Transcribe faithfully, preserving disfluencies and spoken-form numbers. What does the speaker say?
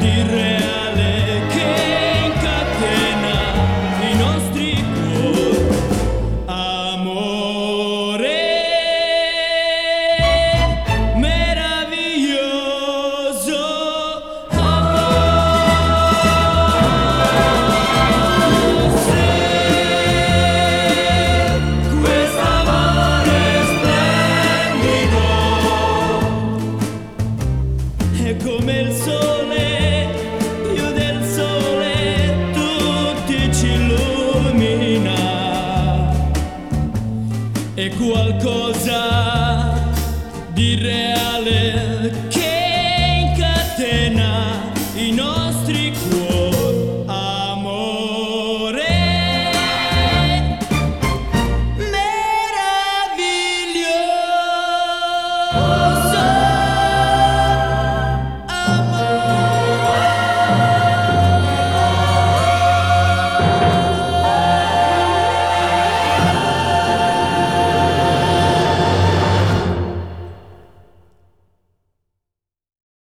di reale che incatena i nostri cuori. Amore meraviglioso, amore, se quest'amore splendido è come il sole, più del sole, tutti ci illumina. È qualcosa di reale che incatena i nostri cuori.